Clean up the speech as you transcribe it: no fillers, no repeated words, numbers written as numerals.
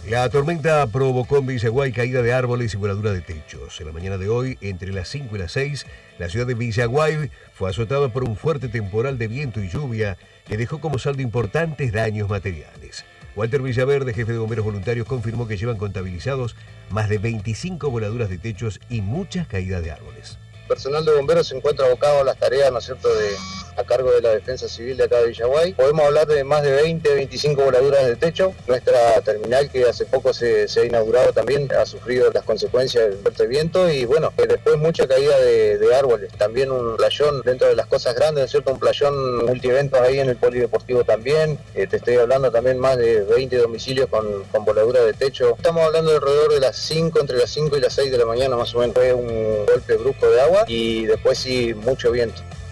La tormenta provocó en Villaguay caída de árboles y voladura de techos. En la mañana de hoy, entre las 5 y las 6, la ciudad de Villaguay fue azotada por un fuerte temporal de viento y lluvia que dejó como saldo importantes daños materiales. Walter Villaverde, jefe de bomberos voluntarios, confirmó que llevan contabilizados más de 25 voladuras de techos y muchas caídas de árboles. El personal de bomberos se encuentra abocado a las tareas, ¿no es cierto?, a cargo de la defensa civil de acá de Villaguay. Podemos hablar de más de 25 voladuras de techo. Nuestra terminal, que hace poco se ha inaugurado también, ha sufrido las consecuencias del fuerte viento y bueno, después mucha caída de árboles. También un playón dentro de las cosas grandes, ¿no es cierto?, un playón multieventos ahí en el polideportivo también. Te estoy hablando también más de 20 domicilios con voladura de techo. Estamos hablando de alrededor de las 5, entre las 5 y las 6 de la mañana más o menos. Fue un golpe brusco de agua y después sí mucho viento.